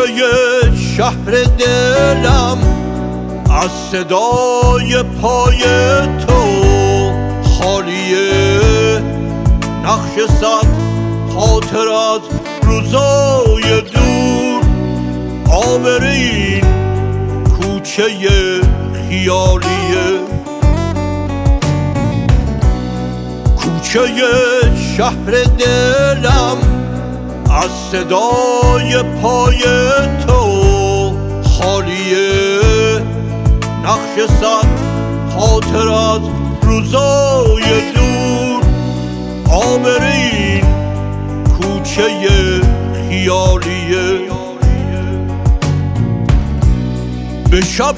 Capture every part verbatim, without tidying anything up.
شهر دلم از صدای پای تو خالیه، نقش صد خاطر از روزای دور آبر این کوچه خیالیه. کوچه شهر دلم از صدای پای تو خالیه، نقش صد خاطر از روزای دور آبر این کوچه خیالیه. به شب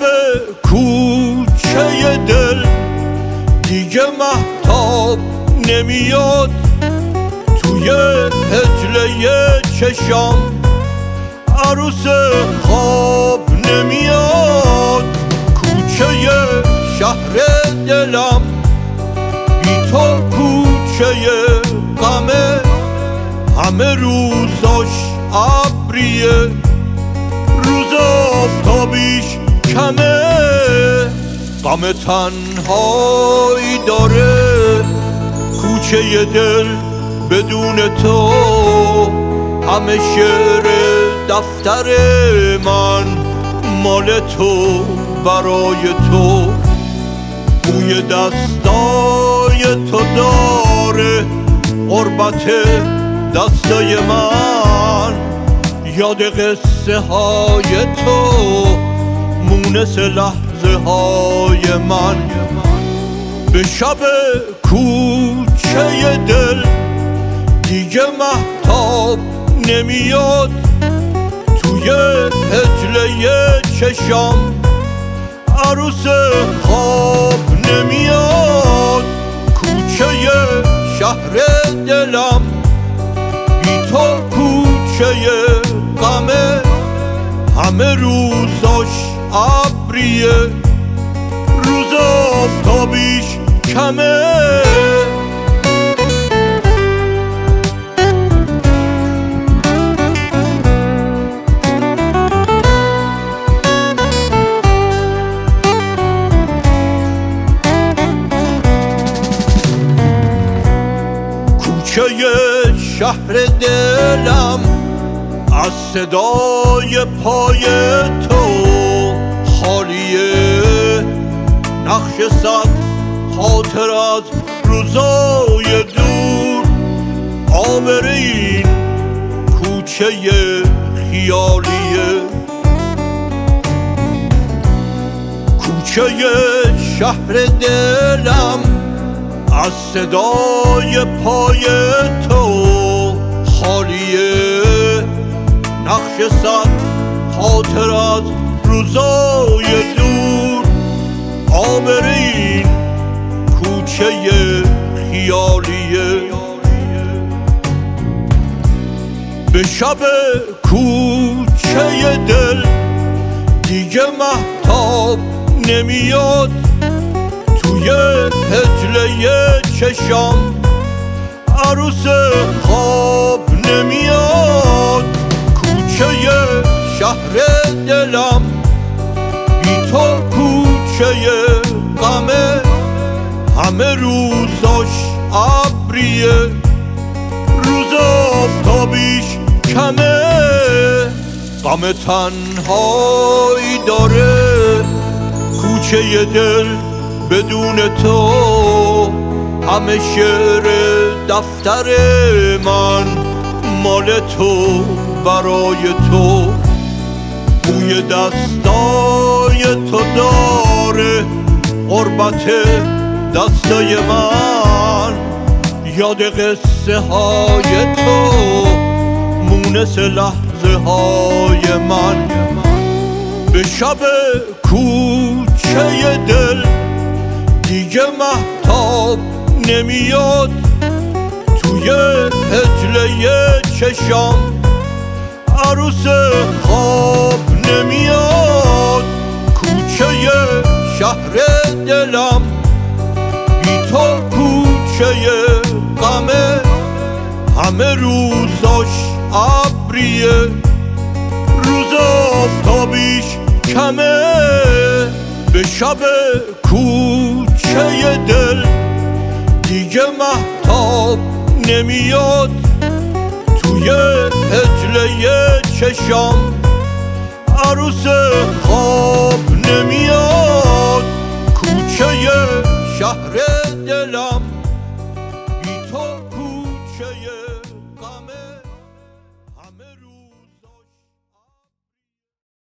کوچه دل دیگه مهتاب نمیاد، توی هجله چشام عروس خواب نمیاد. کوچه شهر دلم بی تو کوچه غمه، همه روزاش ابریه، روز آفتابیش کمه. غم تنهایی داره کوچه دل بدون تو، همه شعر دفتر من مال تو برای تو. بوی دستای تو داره قربت دستای من، یاد قصه های تو مونس لحظه های من. به شب کوچه دل دیگه مهتاب نمیاد، توی هجله چشام عروس خواب نمیاد. کوچه شهر دلم بی تو کوچه غمه، همه روزاش ابریه، روز آفتابیش کمه. کوچه شهر دلم از صدای پای تو خالیه، نقش صد خاطر از روزای دور آبر این کوچه خیالیه. کوچه شهر دلم از صدای پای تو خالیه، نقش صد خاطر از روزای دور آبر این کوچه خیالیه. به شب کوچه دل دیگه مهتاب نمیاد، توی هجله چشام عروس خواب نمیاد. کوچه شهر دلم بی تو کوچه غمه، همه روزاش ابریه، روز آفتابیش کمه. غم تنهایی داره کوچه دل بدون تو، همه شعر دفتر من مال تو برای تو. بوی دستای تو داره قربت دستای من، یاد قصه های تو مونس لحظه های من. به شب کوچه دل دیگه مهتاب نمیاد، توی هجله چشام عروس خواب نمیاد. کوچه شهر دلم بی تو کوچه غمه، همه روزاش ابریه، روز آفتابیش کمه به شب کوچه دل دیگه مهتاب نمیاد توی هجله چشام عروس خواب نمیاد